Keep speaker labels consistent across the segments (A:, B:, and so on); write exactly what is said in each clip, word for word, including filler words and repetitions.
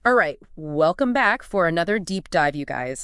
A: All right, welcome back for another deep dive, you guys.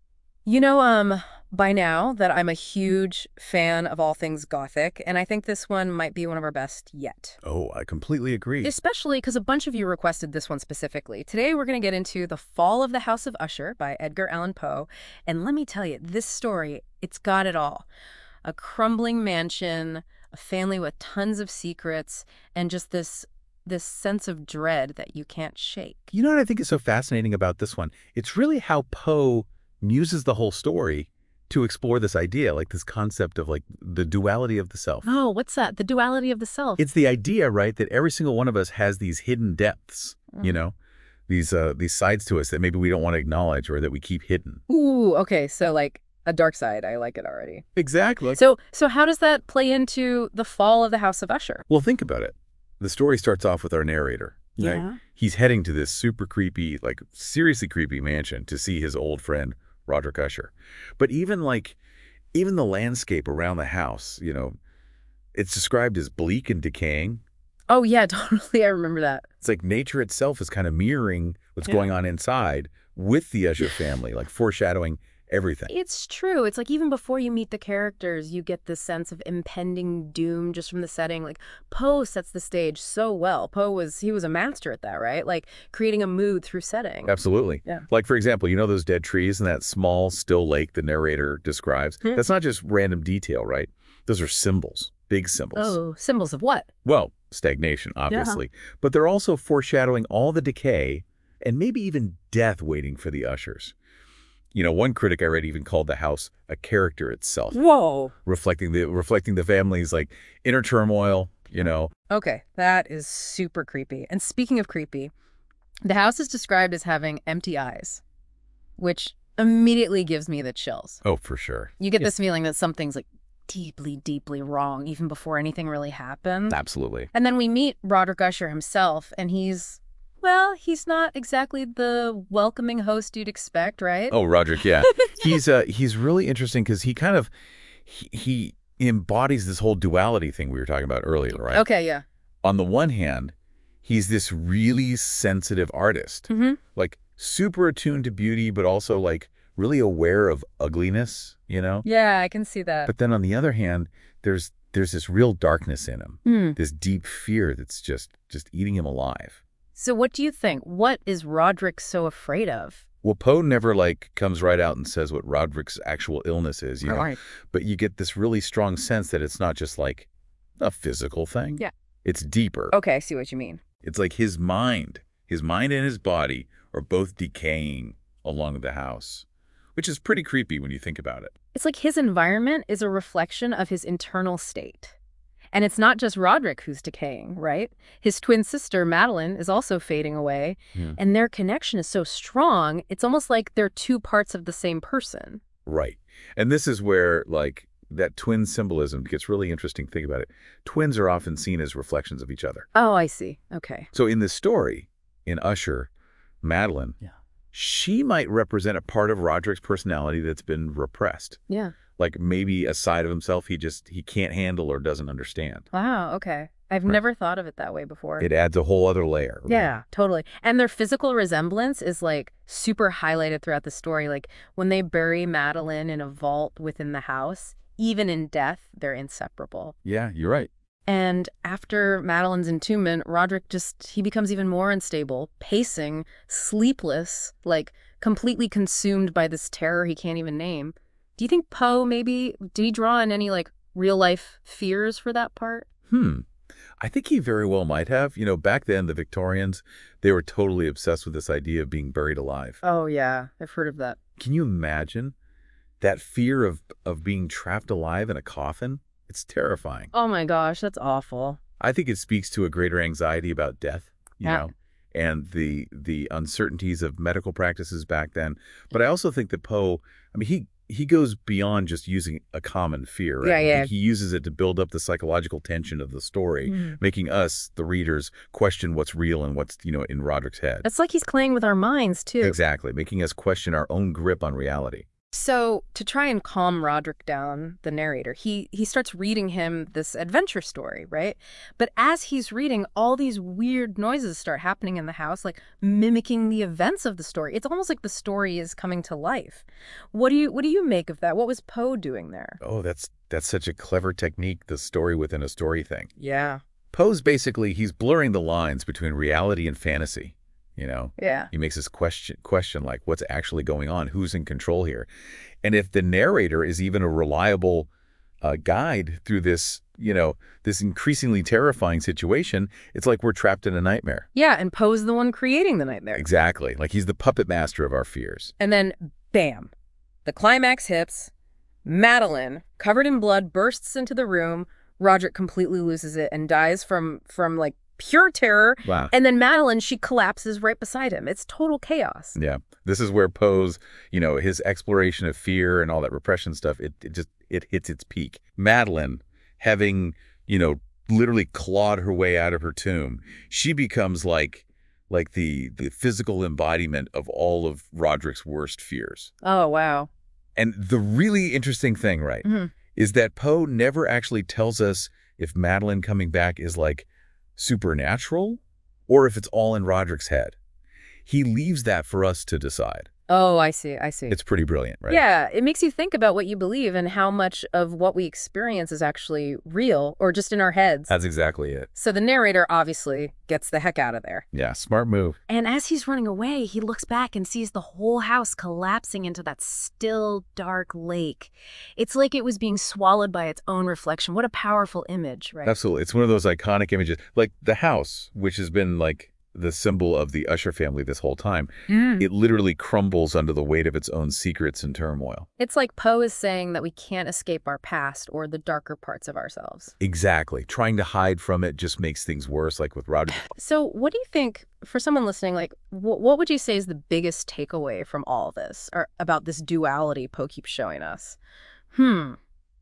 A: You know, um, by now that I'm a huge fan of all things Gothic, and I think this one might be one of our best yet.
B: Oh, I completely agree.
A: Especially because a bunch of you requested this one specifically. Today we're going to get into The Fall of the House of Usher by Edgar Allan Poe, and let me tell you, this story, it's got it all. A crumbling mansion, a family with tons of secrets, and just this this sense of dread that you can't shake.
B: You know what I think is so fascinating about this one? It's really how Poe muses the whole story to explore this idea, like this concept of like the duality of the self.
A: Oh, what's that? The duality of the self.
B: It's the idea, right, that every single one of us has these hidden depths, you know, these uh, these sides to us that maybe we don't want to acknowledge or that we keep hidden.
A: Ooh, okay, so like a dark side. I like it already.
B: Exactly.
A: So, so how does that play into the fall of the House of Usher?
B: Well, think about it. The story starts off with our narrator. Right?
A: Yeah.
B: He's heading to this super creepy, like seriously creepy mansion to see his old friend, Roderick Usher. But even like, even the landscape around the house, you know, it's described as bleak and decaying.
A: Oh yeah, totally. I remember that.
B: It's like nature itself is kind of mirroring what's
A: Yeah.
B: going on inside with the Usher family, like foreshadowing everything.
A: It's true. It's like even before you meet the characters, you get this sense of impending doom just from the setting. Like Poe sets the stage so well. Poe was he was a master at that, right? Like creating a mood through setting.
B: Absolutely.
A: Yeah.
B: Like, for example, you know those dead trees and that small, still lake the narrator describes?
A: Hmm.
B: That's not just random detail, right? Those are symbols, big symbols.
A: Oh, symbols of what?
B: Well, stagnation, obviously. But they're also foreshadowing all the decay and maybe even death waiting for the Ushers. You know, one critic I read even called the house a character itself,
A: Whoa.
B: reflecting the reflecting the family's like inner turmoil, you know.
A: Okay, that is super creepy. And speaking of creepy, the house is described as having empty eyes, which immediately gives me the chills.
B: Oh, for sure.
A: You get this feeling that something's like deeply, deeply wrong even before anything really happens.
B: Absolutely.
A: And then we meet Roderick Usher himself, and he's, well, he's not exactly the welcoming host you'd expect, right?
B: Oh, Roderick, yeah. he's uh he's really interesting because he kind of he, he embodies this whole duality thing we were talking about earlier, right?
A: Okay, yeah.
B: On the one hand, he's this really sensitive artist,
A: Mm-hmm.
B: like super attuned to beauty, but also like really aware of ugliness, you know?
A: Yeah, I can see that.
B: But then on the other hand, there's there's this real darkness in him,
A: Hmm.
B: this deep fear that's just just eating him alive.
A: So what do you think? What is Roderick so afraid of?
B: Well, Poe never like comes right out and says what Roderick's actual illness is, you know.
A: Right.
B: But you get this really strong sense that it's not just like a physical thing.
A: Yeah.
B: It's deeper.
A: Okay, I see what you mean.
B: It's like his mind, his mind and his body are both decaying along the house, which is pretty creepy when you think about it.
A: It's like his environment is a reflection of his internal state. And it's not just Roderick who's decaying, right? His twin sister, Madeline, is also fading away.
B: Yeah.
A: And their connection is so strong, it's almost like they're two parts of the same person.
B: Right. And this is where like that twin symbolism gets really interesting. Think about it. Twins are often seen as reflections of each other.
A: Oh, I see. Okay.
B: So in this story, in Usher, Madeline,
A: Yeah.
B: she might represent a part of Roderick's personality that's been repressed.
A: Yeah.
B: Like maybe a side of himself he just he can't handle or doesn't understand.
A: Wow, okay. I've
B: Right.
A: never thought of it that way before.
B: It adds a whole other layer. right?
A: Yeah, totally. And their physical resemblance is like super highlighted throughout the story. Like when they bury Madeline in a vault within the house, even in death, they're inseparable.
B: Yeah, you're right.
A: And after Madeline's entombment, Roderick just, he becomes even more unstable, pacing, sleepless, like completely consumed by this terror he can't even name. Do you think Poe maybe, did he draw on any like real life fears for that part?
B: Hmm. I think he very well might have. You know, back then, the Victorians, they were totally obsessed with this idea of being buried alive.
A: Oh yeah, I've heard of that.
B: Can you imagine that fear of, of being trapped alive in a coffin? It's terrifying.
A: Oh my gosh, that's awful.
B: I think it speaks to a greater anxiety about death, you
A: Yeah.
B: know, and the the uncertainties of medical practices back then. But I also think that Poe, I mean, he he goes beyond just using a common fear, right?
A: Yeah, yeah.
B: Like, he uses it to build up the psychological tension of the story,
A: Mhm.
B: making us, the readers, question what's real and what's, you know, in Roderick's head.
A: It's like he's playing with our minds too.
B: Exactly, making us question our own grip on reality.
A: So to try and calm Roderick down, the narrator, he he starts reading him this adventure story, right? But as he's reading, all these weird noises start happening in the house, like mimicking the events of the story. It's almost like the story is coming to life. What do you what do you make of that? What was Poe doing there?
B: Oh, that's that's such a clever technique, the story within a story thing.
A: Yeah.
B: Poe's basically, he's blurring the lines between reality and fantasy, you know?
A: Yeah.
B: He makes this question, question like, what's actually going on? Who's in control here? And if the narrator is even a reliable uh, guide through this, you know, this increasingly terrifying situation, it's like we're trapped in a nightmare.
A: Yeah, and Poe's the one creating the nightmare.
B: Exactly. Like he's the puppet master of our fears.
A: And then, bam, the climax hits. Madeline, covered in blood, bursts into the room. Roderick completely loses it and dies from, from like, pure terror.
B: Wow.
A: And then Madeline, she collapses right beside him. It's total chaos.
B: Yeah. This is where Poe's, you know, his exploration of fear and all that repression stuff, it, it just, it hits its peak. Madeline, having, you know, literally clawed her way out of her tomb, she becomes like, like the, the physical embodiment of all of Roderick's worst fears.
A: Oh, wow.
B: And the really interesting thing, right,
A: Mm-hmm.
B: is that Poe never actually tells us if Madeline coming back is like supernatural or if it's all in Roderick's head. He leaves that for us to decide.
A: Oh, I see. I see.
B: It's pretty brilliant, right?
A: Yeah, it makes you think about what you believe and how much of what we experience is actually real or just in our heads.
B: That's exactly it.
A: So the narrator obviously gets the heck out of there.
B: Yeah, smart move.
A: And as he's running away, he looks back and sees the whole house collapsing into that still, dark lake. It's like it was being swallowed by its own reflection. What a powerful image, right?
B: Absolutely. It's one of those iconic images. Like the house, which has been like the symbol of the Usher family this whole time,
A: Mm.
B: it literally crumbles under the weight of its own secrets and turmoil.
A: It's like Poe is saying that we can't escape our past or the darker parts of ourselves.
B: Exactly. Trying to hide from it just makes things worse, like with Roderick.
A: So what do you think, for someone listening, like, wh- what would you say is the biggest takeaway from all this, or about this duality Poe keeps showing us? Hmm.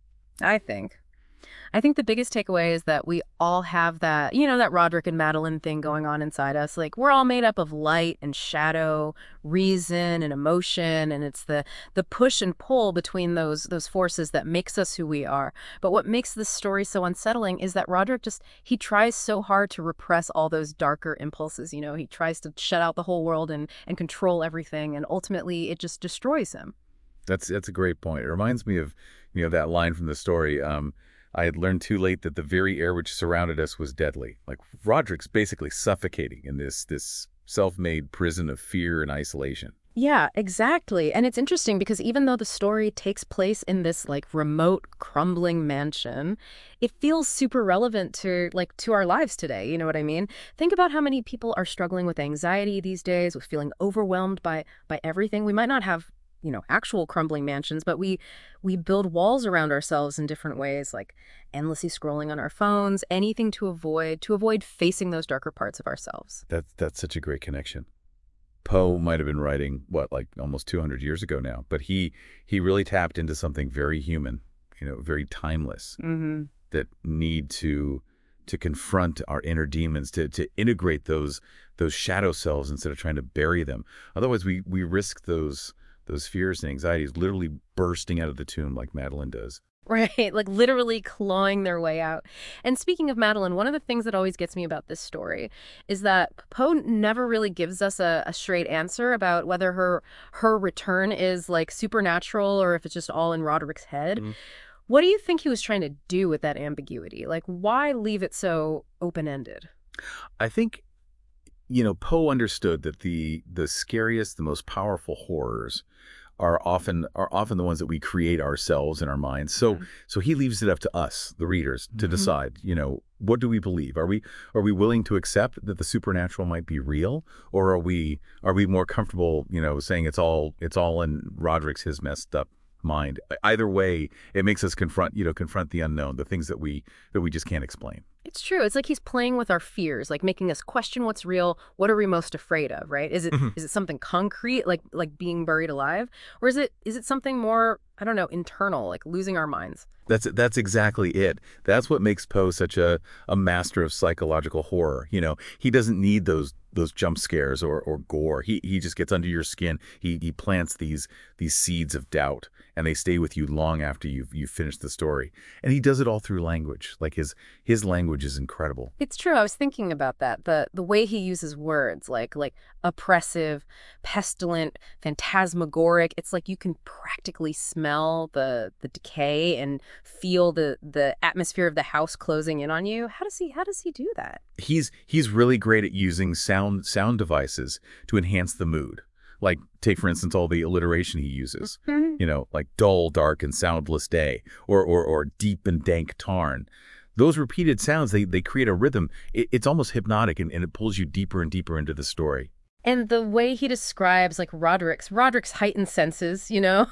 A: I think. I think the biggest takeaway is that we all have that, you know, that Roderick and Madeline thing going on inside us. Like, we're all made up of light and shadow, reason and emotion, and it's the the push and pull between those those forces that makes us who we are. But what makes this story so unsettling is that Roderick just, he tries so hard to repress all those darker impulses, you know, he tries to shut out the whole world and and control everything, and ultimately it just destroys him.
B: That's that's a great point. It reminds me of, you know, that line from the story. Um, I had learned too late that the very air which surrounded us was deadly. Like Roderick's basically suffocating in this this self-made prison of fear and isolation.
A: Yeah, exactly. And it's interesting because even though the story takes place in this like remote, crumbling mansion, it feels super relevant to like to our lives today. You know what I mean? Think about how many people are struggling with anxiety these days, with feeling overwhelmed by by everything. We might not have, you know, actual crumbling mansions, but we we build walls around ourselves in different ways, like endlessly scrolling on our phones, anything to avoid to avoid facing those darker parts of ourselves.
B: That's that's such a great connection. Poe might have been writing, what, like almost two hundred years ago now, but he he really tapped into something very human, you know, very timeless,
A: Mm-hmm.
B: that need to to confront our inner demons, to to integrate those those shadow selves instead of trying to bury them. Otherwise, we we risk those those fears and anxieties literally bursting out of the tomb like Madeline does.
A: Right, like literally clawing their way out. And speaking of Madeline, one of the things that always gets me about this story is that Poe never really gives us a, a straight answer about whether her her return is like supernatural or if it's just all in Roderick's head.
B: Mhm.
A: What do you think he was trying to do with that ambiguity? Like, why leave it so open-ended?
B: I think, you know, Poe understood that the the scariest, the most powerful horrors are often are often the ones that we create ourselves in our minds. So
A: Yeah.
B: so he leaves it up to us, the readers, to
A: Mhm.
B: decide, you know, what do we believe? Are we are we willing to accept that the supernatural might be real, or are we are we more comfortable, you know, saying it's all it's all in Roderick's his messed up mind? Either way, it makes us confront, you know, confront the unknown, the things that we that we just can't explain.
A: It's true. It's like he's playing with our fears, like making us question what's real. What are we most afraid of, right? Is it
B: Mhm.
A: is it something concrete, like like being buried alive, or is it is it something more I don't know, internal, like losing our minds.
B: That's that's exactly it. That's what makes Poe such a a master of psychological horror. You know, he doesn't need those those jump scares or or gore. He he just gets under your skin. He he plants these these seeds of doubt, and they stay with you long after you've you've finished the story. And he does it all through language. Like his his language is incredible.
A: It's true. I was thinking about that. The the way he uses words like like oppressive, pestilent, phantasmagoric. It's like you can practically smell the the decay and feel the the atmosphere of the house closing in on you. How does he how does he do that?
B: He's he's really great at using sound sound devices to enhance the mood. Like, take, for instance, all the alliteration he uses, you know, like dull, dark, and soundless day, or or, or deep and dank tarn. Those repeated sounds, they, they create a rhythm. It, it's almost hypnotic, and, and it pulls you deeper and deeper into the story.
A: And the way he describes like Roderick's Roderick's heightened senses, you know,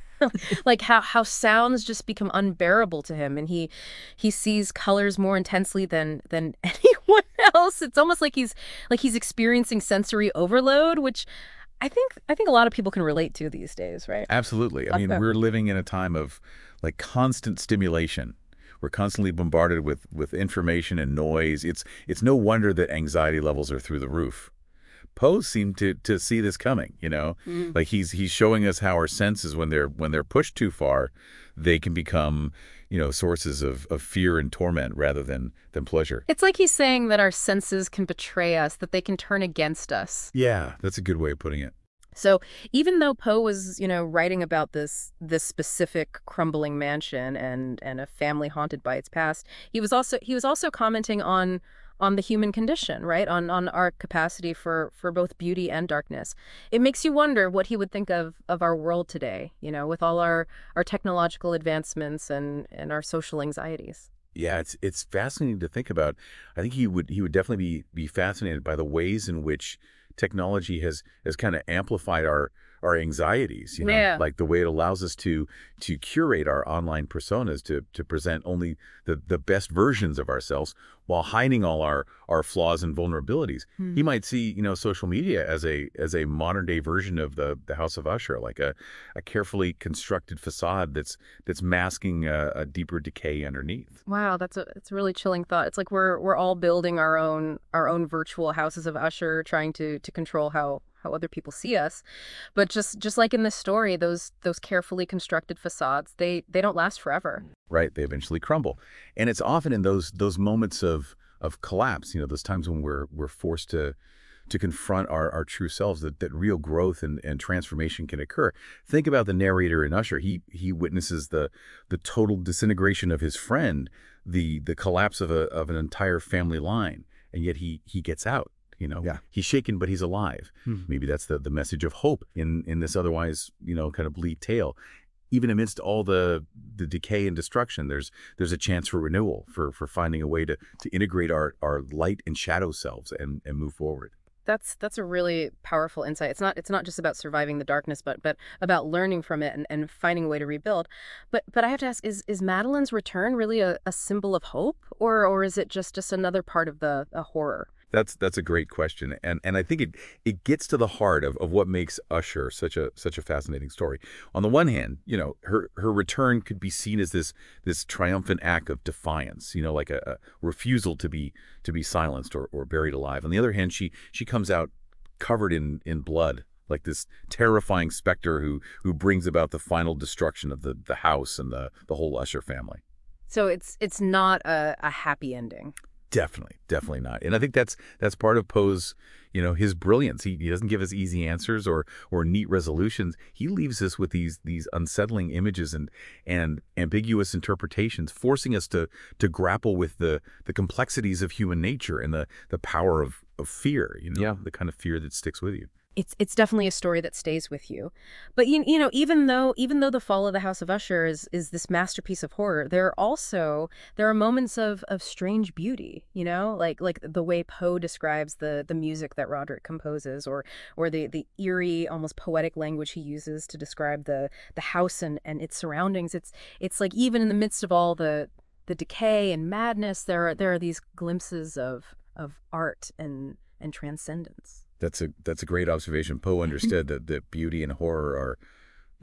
A: like how how sounds just become unbearable to him, and he he sees colors more intensely than than anyone else. It's almost like he's like he's experiencing sensory overload, which I think I think a lot of people can relate to these days, right?
B: Absolutely. I mean,
A: Okay.
B: we're living in a time of like constant stimulation. We're constantly bombarded with with information and noise. It's it's no wonder that anxiety levels are through the roof. Poe seemed to to see this coming, you know?
A: Mm.
B: Like he's he's showing us how our senses, when they're when they're pushed too far, they can become, you know, sources of, of fear and torment rather than than pleasure.
A: It's like he's saying that our senses can betray us, that they can turn against us.
B: Yeah, that's a good way of putting it.
A: So even though Poe was, you know, writing about this this specific crumbling mansion and and a family haunted by its past, he was also he was also commenting on on the human condition, right? On on our capacity for for both beauty and darkness. It makes you wonder what he would think of of our world today, you know, with all our our technological advancements and and our social anxieties.
B: Yeah, it's it's fascinating to think about. I think he would he would definitely be be fascinated by the ways in which technology has has kind of amplified our our anxieties, you know,
A: Yeah.
B: like the way it allows us to to curate our online personas to to present only the the best versions of ourselves while hiding all our our flaws and vulnerabilities. He might see, you know, social media as a as a modern day version of the the House of Usher, like a a carefully constructed facade that's that's masking a, a deeper decay underneath.
A: Wow, that's a it's a really chilling thought. It's like we're we're all building our own our own virtual houses of Usher, trying to to control how how other people see us. But just just like in this story, those those carefully constructed facades, they they don't last forever.
B: Right? They eventually crumble. And it's often in those those moments of of collapse, you know, those times when we're we're forced to to confront our, our true selves, that, that real growth and, and transformation can occur. Think about the narrator in Usher. He he witnesses the the total disintegration of his friend, the the collapse of a of an entire family line, and yet he he gets out. You know,
C: Yeah.
B: he's shaken, but he's alive.
C: Hmm.
B: Maybe that's the the message of hope in in this otherwise, you know, kind of bleak tale. Even amidst all the the decay and destruction, there's there's a chance for renewal, for for finding a way to to integrate our our light and shadow selves and and move forward.
A: That's that's a really powerful insight. It's not it's not just about surviving the darkness, but but about learning from it and, and finding a way to rebuild. But but I have to ask, is is Madeline's return really a, a symbol of hope, or or is it just just another part of the a horror?
B: That's that's a great question, and and I think it it gets to the heart of, of what makes Usher such a such a fascinating story. On the one hand, you know, her her return could be seen as this this triumphant act of defiance, you know, like a, a refusal to be to be silenced or, or buried alive. On the other hand, she she comes out covered in in blood, like this terrifying specter who who brings about the final destruction of the the house and the the whole Usher family.
A: So it's it's not a, a happy ending.
B: Definitely, definitely not. And I think that's that's part of Poe's, you know, his brilliance. He, he doesn't give us easy answers or or neat resolutions. He leaves us with these these unsettling images and and ambiguous interpretations, forcing us to to grapple with the the complexities of human nature and the the power of of fear. You know,
C: Yeah.
B: the kind of fear that sticks with you.
A: It's it's definitely a story that stays with you. But you, you know, even though even though The Fall of the House of Usher is is this masterpiece of horror, there are also there are moments of of strange beauty, you know, like like the way Poe describes the the music that Roderick composes, or or the the eerie, almost poetic language he uses to describe the the house and and its surroundings. It's it's like even in the midst of all the the decay and madness, there are there are these glimpses of of art and and transcendence.
B: That's a that's a great observation. Poe understood that that beauty and horror are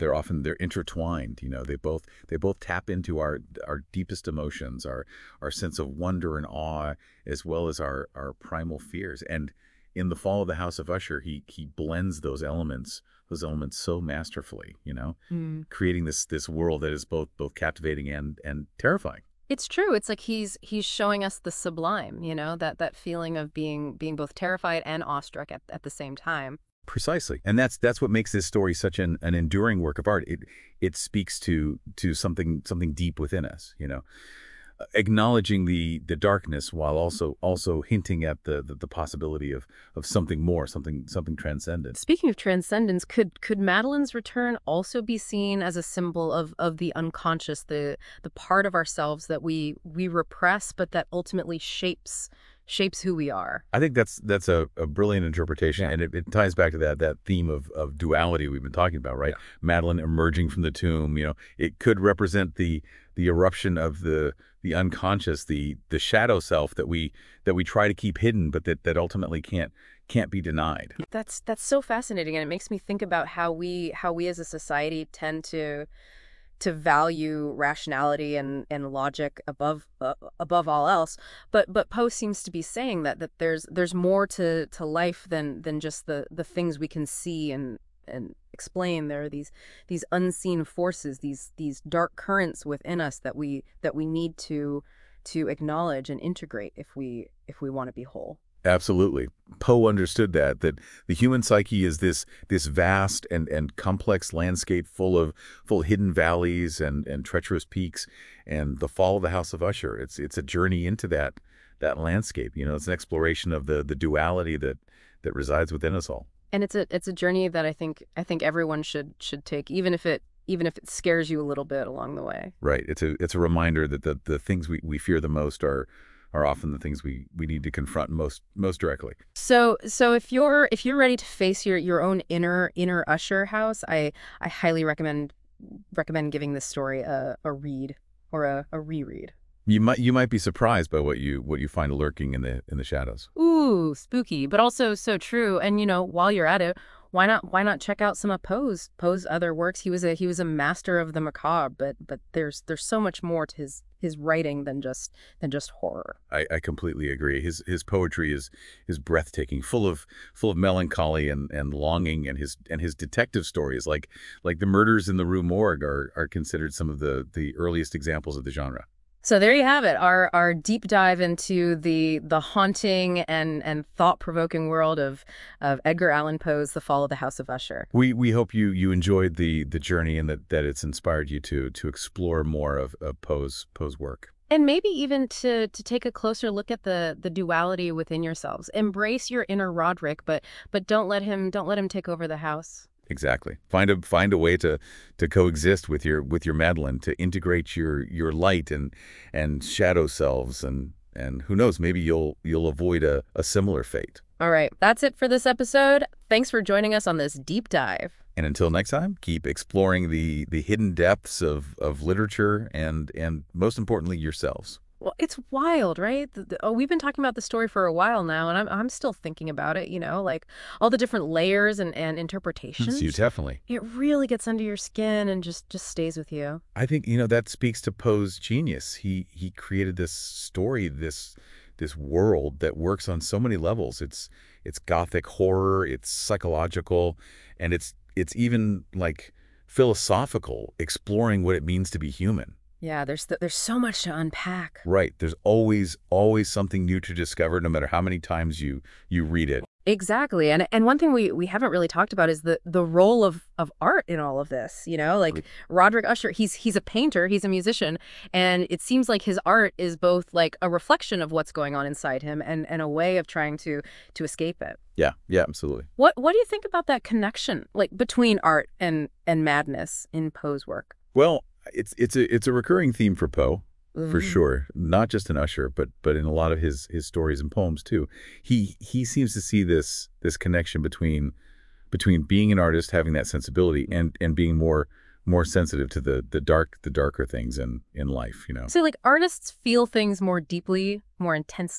B: they're often they're intertwined. You know, they both they both tap into our our deepest emotions, our our sense of wonder and awe, as well as our our primal fears. And in The Fall of the House of Usher, he he blends those elements those elements so masterfully. You know,
A: Mm.
B: creating this this world that is both both captivating and and terrifying.
A: It's true. It's like he's he's showing us the sublime, you know, that that feeling of being being both terrified and awestruck at, at the same time.
B: Precisely. And that's that's what makes this story such an, an enduring work of art. It it speaks to to something something deep within us, you know, uh, acknowledging the the darkness while also also hinting at the the, the possibility of of something more, something something transcendent.
A: Speaking of transcendence, could could Madeline's return also be seen as a symbol of of the unconscious, the the part of ourselves that we we repress, but that ultimately shapes shapes who we are?
B: I think that's that's a, a brilliant interpretation, and it, it ties back to that that theme of of duality we've been talking about, right?
C: Yeah.
B: Madeline emerging from the tomb, you know, it could represent the the eruption of the the unconscious, the the shadow self that we that we try to keep hidden, but that that ultimately can't can't be denied.
A: That's that's so fascinating, and it makes me think about how we how we as a society tend to to value rationality and, and logic above uh, above all else. But but Poe seems to be saying that that there's there's more to, to life than than just the, the things we can see and and explain. There are these these unseen forces, these these dark currents within us that we that we need to to acknowledge and integrate if we if we want to be whole.
B: Absolutely. Poe understood that, that the human psyche is this this vast and, and complex landscape full of full hidden valleys and, and treacherous peaks. And The Fall of the House of Usher, it's it's a journey into that that landscape. You know, it's an exploration of the the duality that that resides within us all.
A: And it's a it's a journey that I think I think everyone should should take, even if it even if it scares you a little bit along the way.
B: Right. It's a it's a reminder that the, the things we, we fear the most are are often the things we, we need to confront most most directly.
A: So so if you're if you're ready to face your your own inner inner Usher house, I I highly recommend recommend giving this story a, a read or a, a reread.
B: You might you might be surprised by what you what you find lurking in the in the shadows.
A: Ooh, spooky, but also so true. And you know, while you're at it, why not why not check out some of Poe's Poe's other works? He was a he was a master of the macabre, but but there's there's so much more to his his writing than just than just horror.
B: I, I completely agree. His his poetry is is breathtaking, full of full of melancholy and, and longing, and his and his detective stories, like like the Murders in the Rue Morgue, are are considered some of the the earliest examples of the genre.
A: So there you have it, our our deep dive into the the haunting and and thought-provoking world of of Edgar Allan Poe's The Fall of the House of Usher.
B: We we hope you you enjoyed the the journey and that that it's inspired you to to explore more of, of Poe's Poe's work.
A: And maybe even to to take a closer look at the the duality within yourselves. Embrace your inner Roderick, but but don't let him don't let him take over the house.
B: Exactly. Find a find a way to to coexist with your with your Madeline, to integrate your your light and and shadow selves, and and who knows, maybe you'll you'll avoid a, a similar fate.
A: All right, that's it for this episode. Thanks for joining us on this deep dive.
B: And until next time, keep exploring the the hidden depths of of literature and and most importantly yourselves.
A: Well, it's wild, right? The, the, oh, we've been talking about the story for a while now, and I'm I'm still thinking about it, you know, like all the different layers and, and interpretations.
B: You definitely.
A: It really gets under your skin and just just stays with you.
B: I think, you know, that speaks to Poe's genius. He he created this story, this this world that works on so many levels. It's it's gothic horror, it's psychological, and it's it's even like philosophical, exploring what it means to be human.
A: Yeah, there's th there's so much to unpack.
B: Right. There's always always something new to discover, no matter how many times you you read it.
A: Exactly. And and one thing we, we haven't really talked about is the the role of, of art in all of this. You know, like Roderick Usher, he's he's a painter, he's a musician, and it seems like his art is both like a reflection of what's going on inside him and, and a way of trying to to escape it.
B: Yeah, yeah, absolutely.
A: What what do you think about that connection, like between art and, and madness in Poe's work?
B: Well, it's it's a it's a recurring theme for Poe. For
A: Mhm.
B: sure, not just in Usher, but but in a lot of his his stories and poems too. He he seems to see this this connection between between being an artist, having that sensibility, and and being more more sensitive to the the dark the darker things in in life. You know.
A: So like artists feel things more deeply, more intensely.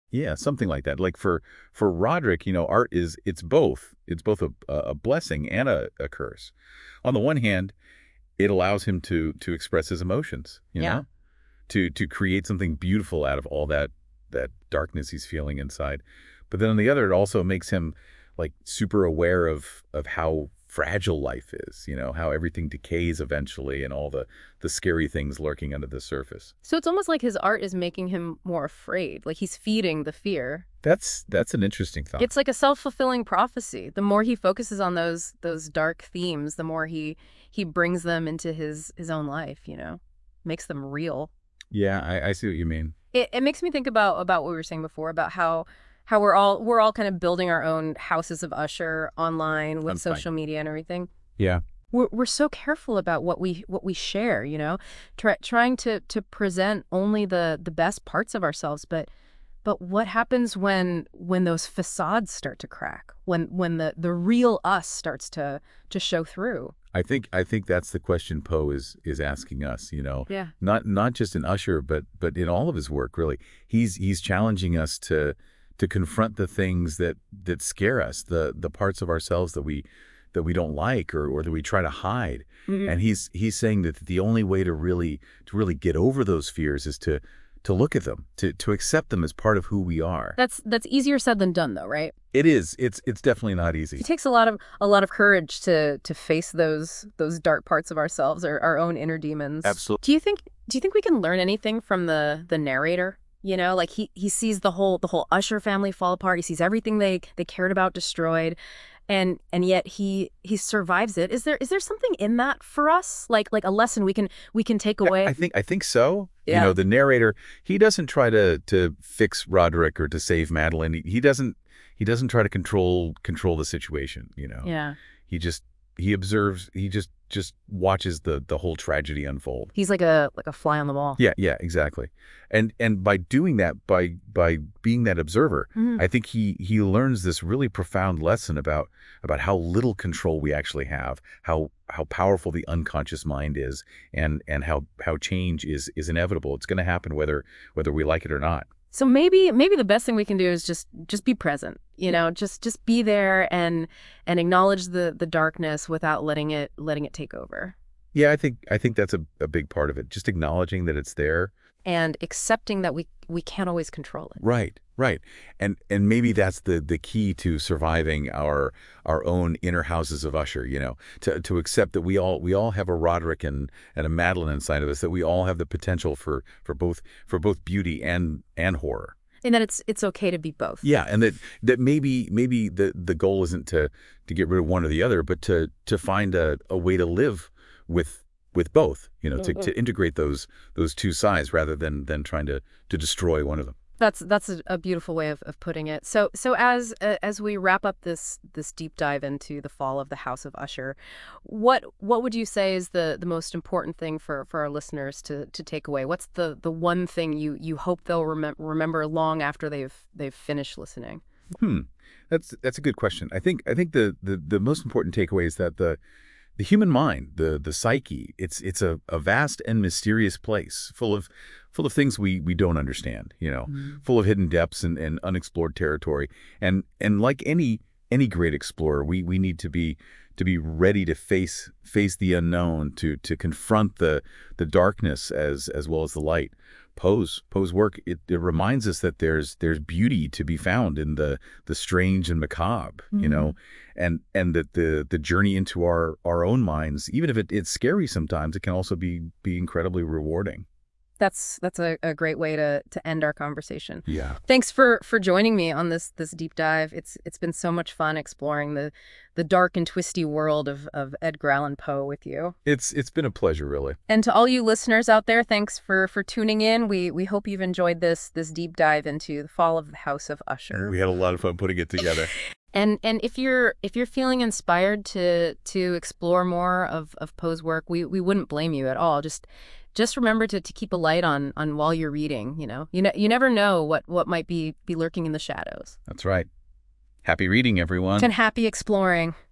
B: Yeah, something like that. Like for for Roderick, you know, art is it's both. It's both a a blessing and a, a curse. On the one hand, it allows him to to express his emotions, you
A: Yeah.
B: know, to to create something beautiful out of all that that darkness he's feeling inside. But then on the other, it also makes him like super aware of of how fragile life is, you know, how everything decays eventually and all the the scary things lurking under the surface.
A: So it's almost like his art is making him more afraid, like he's feeding the fear.
B: That's that's an interesting thought.
A: It's like a self-fulfilling prophecy. The more he focuses on those those dark themes, the more he he brings them into his his own life, you know, makes them real.
B: Yeah, I, I see what you mean.
A: It it makes me think about about what we were saying before about how how we're all we're all kind of building our own houses of Usher online with
B: I'm fine.
A: social media and everything.
B: Yeah.
A: We're we're so careful about what we what we share, you know, Try, trying to to present only the the best parts of ourselves, but but what happens when when those facades start to crack? When when the the real us starts to to show through?
B: I think I think that's the question Poe is is asking us, you know.
A: Yeah.
B: Not not just in Usher, but but in all of his work, really. He's he's challenging us to to confront the things that that scare us, the the parts of ourselves that we that we don't like or or that we try to hide.
A: Mhm.
B: And he's he's saying that the only way to really to really get over those fears is to to look at them, to to accept them as part of who we are.
A: That's that's easier said than done, though, right?
B: It is. It's it's definitely not easy.
A: It takes a lot of a lot of courage to to face those those dark parts of ourselves or our own inner demons.
B: Absolutely.
A: Do you think do you think we can learn anything from the the narrator? You know, like he he sees the whole the whole Usher family fall apart. He sees everything they they cared about destroyed. And and yet he he survives it. Is there is there something in that for us? Like like a lesson we can we can take
B: Yeah,
A: away?
B: I think I think so. You
A: Yeah.
B: know, the narrator, he doesn't try to to fix Roderick or to save Madeline. He, he doesn't he doesn't try to control control the situation, you know.
A: Yeah.
B: He just he observes, he just just watches the the whole tragedy unfold.
A: He's like a like a fly on the wall.
B: Yeah, yeah, exactly. And and by doing that, by by being that observer,
A: Mhm.
B: I think he he learns this really profound lesson about about how little control we actually have, how how powerful the unconscious mind is, and and how how change is is inevitable. It's going to happen whether whether we like it or not.
A: So maybe maybe the best thing we can do is just just be present, you know, just just be there and and acknowledge the the darkness without letting it letting it take over
B: Yeah, I think I think that's a, a big part of it. Just acknowledging that it's there.
A: and accepting that we we can't always control it.
B: Right, right. And and maybe that's the the key to surviving our our own inner houses of Usher, you know, to to accept that we all we all have a Roderick and and a Madeline inside of us, that we all have the potential for for both for both beauty and and horror.
A: And that it's it's okay to be both.
B: Yeah, and that that maybe maybe the the goal isn't to to get rid of one or the other, but to to find a, a way to live with with both, you know, to, to integrate those those two sides rather than than trying to to destroy one of them.
A: That's that's a, a beautiful way of, of putting it. So so as uh, as we wrap up this this deep dive into the fall of the House of Usher, what what would you say is the the most important thing for for our listeners to to take away? What's the the one thing you you hope they'll remem remember long after they've they've finished listening?
B: Hmm. That's that's a good question. I think I think the the, the most important takeaway is that the the human mind, the the psyche, it's it's a, a vast and mysterious place full of full of things we we don't understand, you know,
A: Mhm.
B: full of hidden depths and, and unexplored territory. And and like any any great explorer, we we need to be to be ready to face face the unknown, to to confront the the darkness as as well as the light. Poe's Poe's work, it, it reminds us that there's there's beauty to be found in the the strange and macabre, you know, and and that the the journey into our our own minds, even if it, it's scary sometimes, it can also be be incredibly rewarding.
A: That's that's a, a great way to to end our conversation.
B: Yeah.
A: Thanks for for joining me on this this deep dive. It's it's been so much fun exploring the the dark and twisty world of of Edgar Allan Poe with you.
B: It's it's been a pleasure, really.
A: And to all you listeners out there, thanks for for tuning in. We we hope you've enjoyed this this deep dive into the fall of the House of Usher.
B: We had a lot of fun putting it together.
A: And and if you're if you're feeling inspired to to explore more of of Poe's work, we we wouldn't blame you at all. Just just remember to, to keep a light on on while you're reading. You know, you know, you never know what what might be be lurking in the shadows.
B: That's right. Happy reading, everyone.
A: And happy exploring.